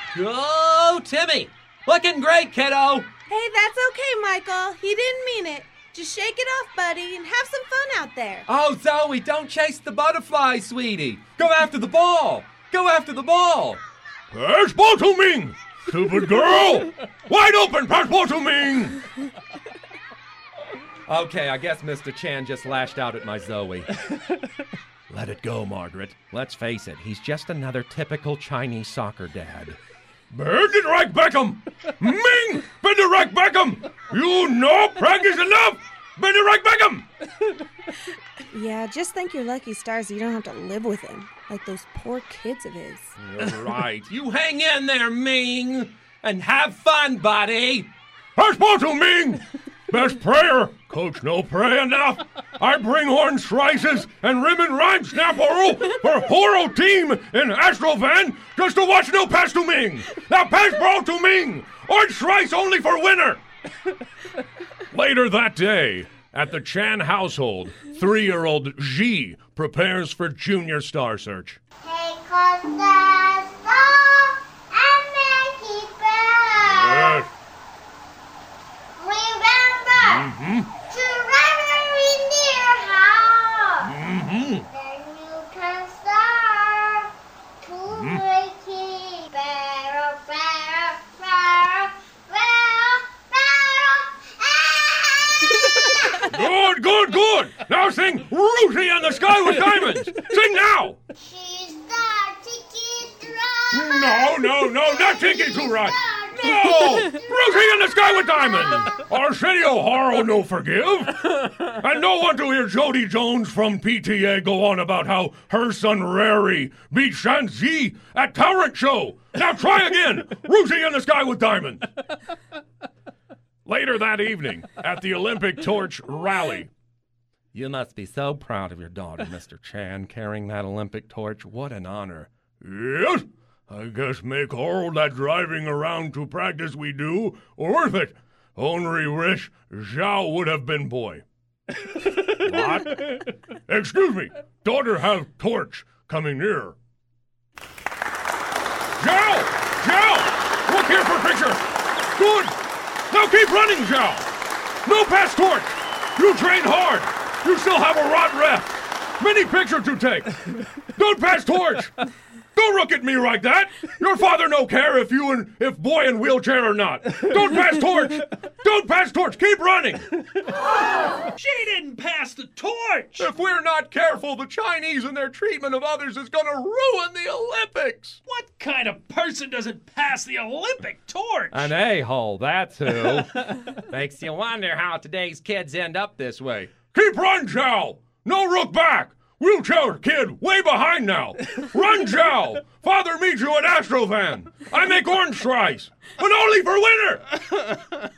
Go, Timmy! Looking great, kiddo! Hey, that's okay, Michael. He didn't mean it. Just shake it off, buddy, and have some fun out there. Oh, Zoe, don't chase the butterfly, sweetie. Go after the ball. Go after the ball. Pass ball to Ming! Stupid girl! Wide open, pass ball to Ming! Okay, I guess Mr. Chan just lashed out at my Zoe. Let it go, Margaret. Let's face it, he's just another typical Chinese soccer dad. Benedict Beckham! Ming! Benedict Beckham! You know practice enough! Benedict Beckham! Yeah, just thank your lucky stars you don't have to live with him, like those poor kids of his. You're right. You hang in there, Ming, and have fun, buddy. Pass ball to Ming! Best prayer! Coach no pray enough! I bring orange slices and ribbon rhyme snap oral for whole team in Astrovan just to watch no pass to Ming! Now pass ball to Ming! Orange slice only for winner! Later that day, at the Chan household, 3-year-old Ji prepares for Junior Star Search. Hey, Costa, stop and make it better. Yes. Remember to run in your house. Mm-hmm. Then you can start to make it better, better, better, better, better. Good, good, good! Now sing Ruthie in the Sky with Diamonds! Sing now! She's the ticket ride. No, not Tiki to Ride! No! Ruthie in the Sky with Diamonds! Arsenio Haro no forgive! And no one to hear Jody Jones from PTA go on about how her son Rary beat Shanzi at Current Show! Now try again! Ruthie in the Sky with Diamonds! Later that evening, at the Olympic Torch Rally. You must be so proud of your daughter, Mr. Chan, carrying that Olympic torch. What an honor. Yes, I guess make all that driving around to practice we do worth it. Only wish Zhao would have been boy. What? Excuse me, daughter have torch coming near. Zhao! Zhao! Look here for picture. Good. Now keep running, Zhao. No pass torch. You trained hard. You still have a rod ref. Many picture to take. Don't pass torch. Don't look at me like that. Your father no care if boy in wheelchair or not. Don't pass torch. Don't pass torch. Keep running. She didn't pass the torch! If we're not careful, the Chinese and their treatment of others is going to ruin the Olympics. What kind of person doesn't pass the Olympic torch? An a-hole, that's who. Makes you wonder how today's kids end up this way. Keep run, Zhao. No look back. Wheelchair kid, way behind now. Run, Zhao. Father meets you at Astrovan. I make orange fries, but only for winter.